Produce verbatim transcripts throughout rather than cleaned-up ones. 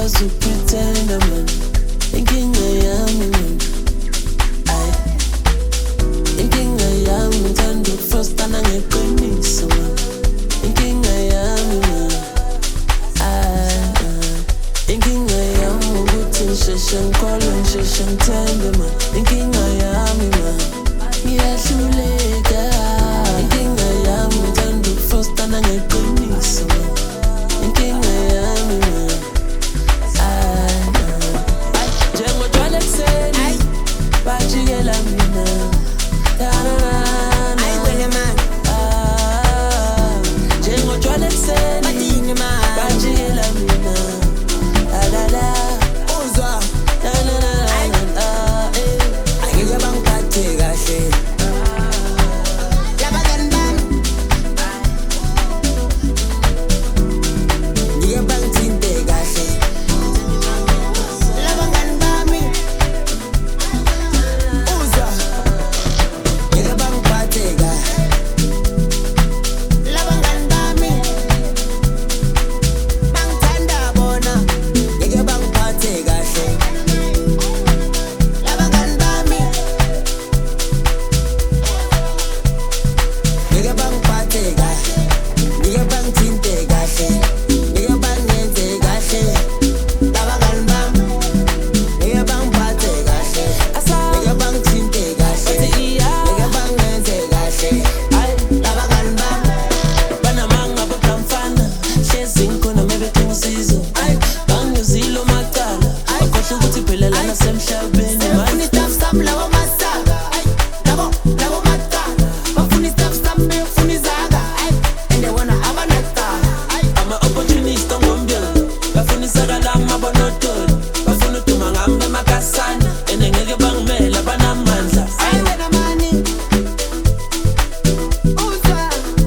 angikwazi ukupretenda man, inkinga yami man. Ay, inkinga yami ngithanda ukufrosta nangeqiniso man, inkinga yami man. Ay, inkinga yami ukuthi ngisheshe ngikholwe ngisheshe ngithembe man, inkinga yami man. Ngiyahluleka, inkinga yami ngithanda ukufrosta nangeqiniso man, inkinga yami man. Ay, njengotshwala ekuseni bajikela mina. Ta-na-na-na. Ah, njengotshwala ekuseni bajikela mina. La-la-la. Na-na-na-na. Ah, eh. Angeke bangiphathe kahle. Labangani bami ngeke bangithinte kahle. Labangani bami uzwa ngeke bangiphathe kahle. Labangani bami bangithanda bona ngeke bangiphathe kahle. Labangani bami ngeke bangiphathe kahle, ngeke bangithinte kahle, ngeke bangenze kahle. Labangani bami ngeke bangiphathe kahle, ngeke bangithinte kahle, ngeke bangenze kahle. Labangani bami Banamanga bamfana hlezi ngikhona mebedinga usizo. Bangiyuzile macala bakhohlwa ukuthi phela lana semhlabeni man. bafuna i-stuff sami labo masaka, labo labo matala bafuna i-stuff sami befuna izaka, and they wanna have another. Ama-opportunist ongomndeni bafuna isaka lami abonodoli, bafuna uduma ngami emakasana and ngeke bangimela banamandla. Ay, wena mani uzwa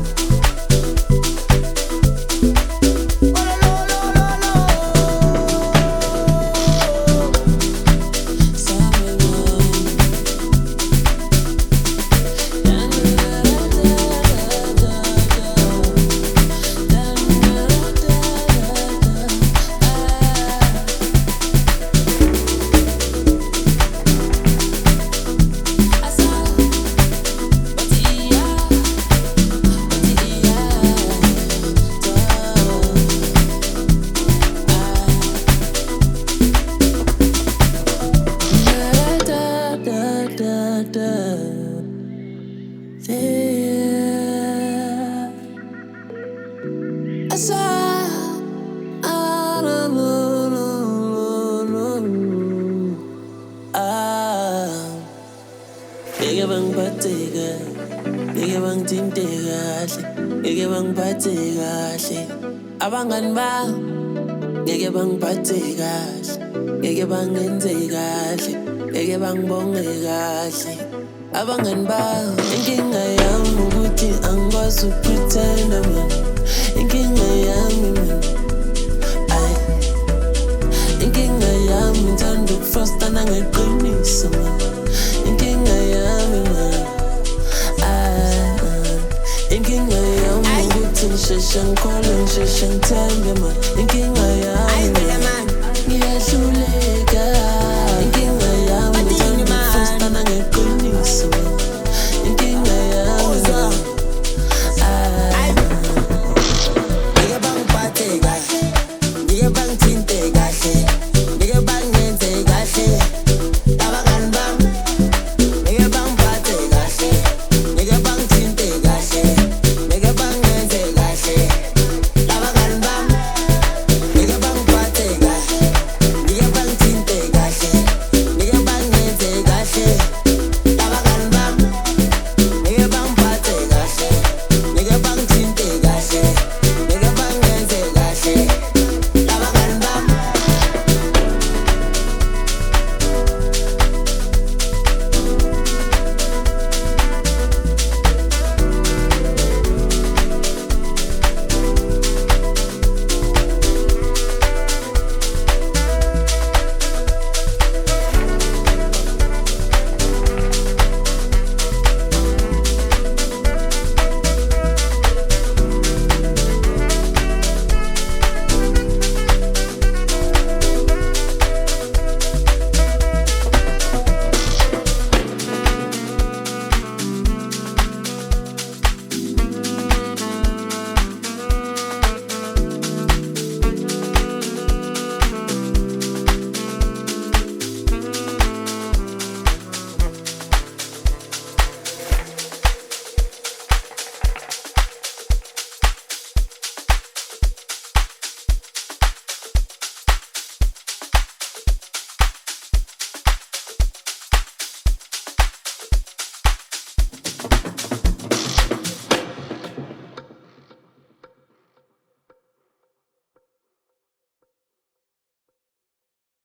Ngeke bangiphathe kahle, ngeke bangithinte kahle, ngeke bangiphathe kahle. Abangani bami ngeke bangiphathe kahle, ngeke bangenze kahle, ngeke bangibonge kahle. Abangani bami inkinga yami ukuthi angikwazi ukupretenda man, inkinga yami man. Ay, inkinga yami ngithanda ukufrosta nangeqiniso man, inkinga yami man. Ay, inkinga yami ukuthi ngisheshe ngikholwe ngisheshe ngithembe man, inkinga ay, yami wena man. mani Ngiyahluleka,